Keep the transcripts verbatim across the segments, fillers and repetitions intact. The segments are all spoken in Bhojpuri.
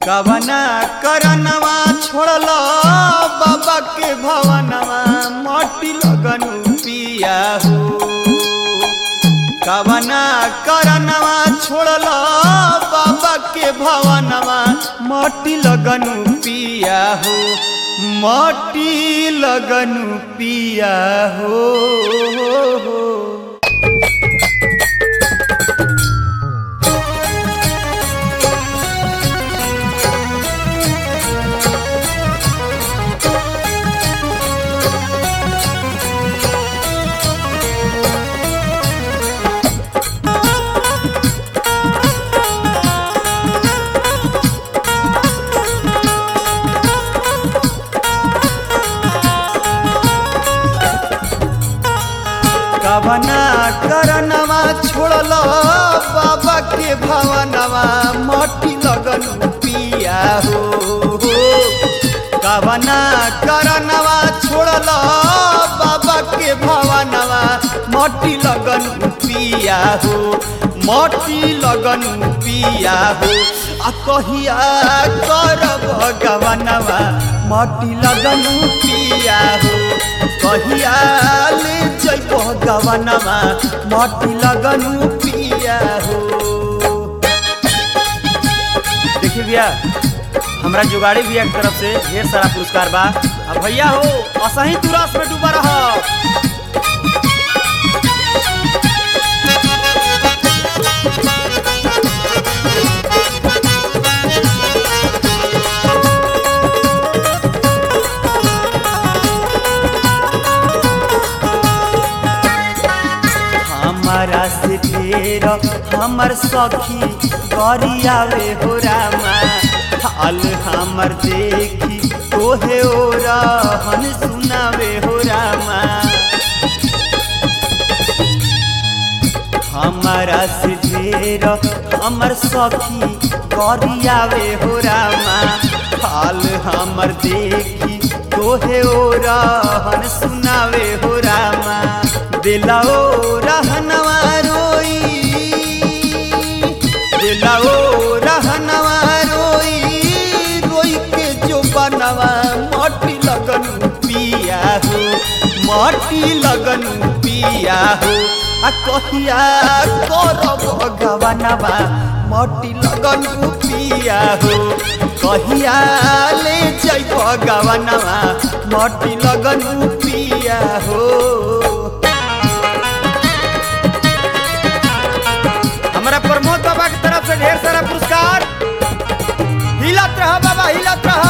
कवना करनवा छोड़ला बाबा के भवनवा माटी लगन पिया हो। कवना करनवा छोड़ला बाबा के भवनवा माटी लगन पिया हो। माटी लगन पिया हो, हो, हो। कवना करनवा छोड़ला बाबा के भवनवा माटी लगन पिया हो। कवना करनवा छोड़ला बाबा के भवनवा माटी लगन पिया हो। माटी लगन पिया हो। आ कहिया करब गवनवा माटी लगन पिया हो। कहिया ले जइब गवनवा माटी लगन पिया हो। देखिए भैया हमरा जुगाड़ी भैया की तरफ से ढेर सारा पुरस्कार बा। अब भैया हो असही तू रस में डूबा रह। हमारा से ढेर हमर सखी गरियावे हो रामा। हाल हमर देखी तोहे ओ रहन सुनावे हो रामा। हमारा से ढेर हमर सखी गरियावे हो रामा। हाल हमर देखी तोहे ओ रहन सुनावे हो रामा। दिलाओ रहनवा रोई, दिलाओ रहनवा रोई, रोई के जो बनवा माटी लगन पिया हो। माटी लगन पिया हो। आ कहिया करब गवनवा माटी लगन पिया हो। कहिया ले जइब गवनवा माटी लगन पिया हो। हमारा प्रमोद बाबा की तरफ से ढेर सारा पुरस्कार। हिलत रहा बाबा, हिलत रहा।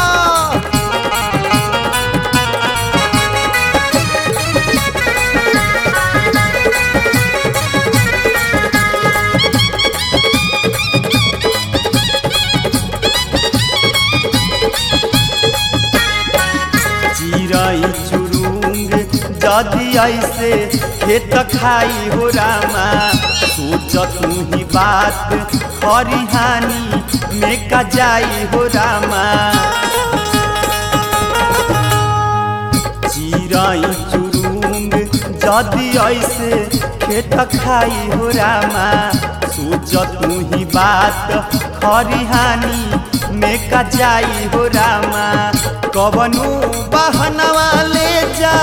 चिराई चुरुंग जदी ऐसे खेत खाई हो रामा। सोच तू ही बात खरिहानी में का जाई हो रामा। चिराई चुरुंग जदी ऐसे खेत खाई हो रामा। सोच तू ही बात खरिहानी में का जाई हो रामा। कवनो बहनवा ले जा,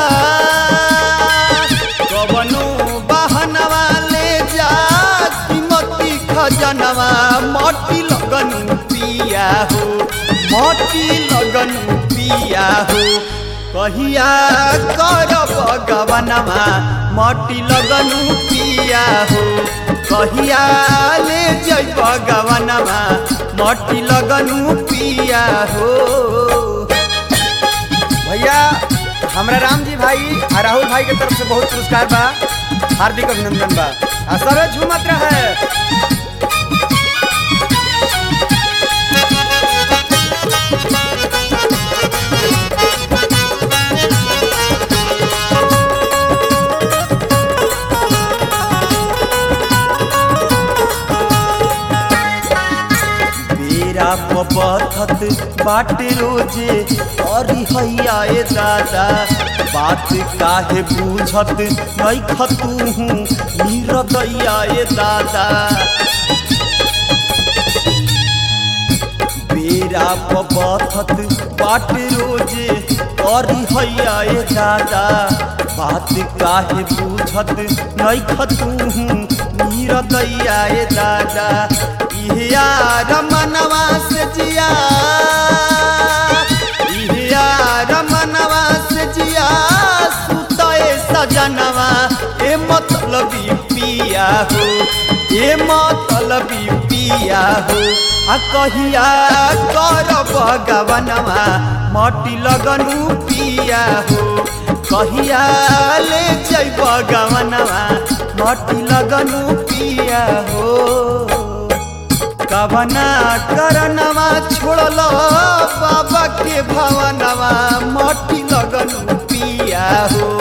कवनो बहनवा ले जा, कीमती खजनवा माटी लगन पिया हो। माटी लगन पिया हो। कहिया करब गवनवा माटी लगन पिया हो। कहिया ले जइब गवनवा माटी लगन पिया हो। भैया हमरा राम जी भाई और राहुल भाई के तरफ से बहुत पुरस्कार बा। हार्दिक अभिनंदन बा। आ सबे झूमत रहे। बेरा पथत बाट रोजे और हैया ए दादा। बात काहे बूझत नहीं खतू हूँ नीरदैया ए दादा। बेरा पबथत बाट रोजे करी हैया ए दादा बात काहे बुझत नहीं खतू मीर दैया ए दादा यार मनवा से जिया यार मनवा से जिया सुताए सजनवा ए मतलबी पिया हो ए मतलबी पिया हो आ कहिया करब गवनवा मटी लगनु पिया हो कहिया ले जइब गवनवा मटी लगनु पिया हो कवना करनवा छोड़ल बाबा के भवनवा मटी लगनु पिया हो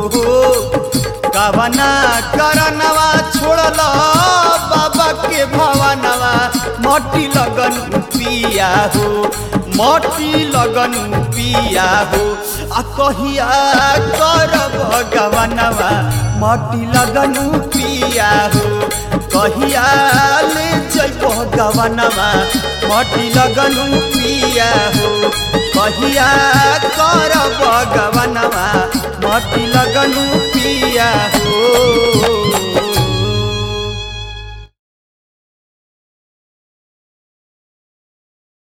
कवना करनवा छोड़ल बाबा के भवनवा मटी लगनु पिया हो मटी लगनु पिया हो आ कहिया करब गवनवा मटी लगनु पिया हो कहिया ले जइब गवनवा मटी लगनु पिया हो कहिया करब गवनवा मटी लगनु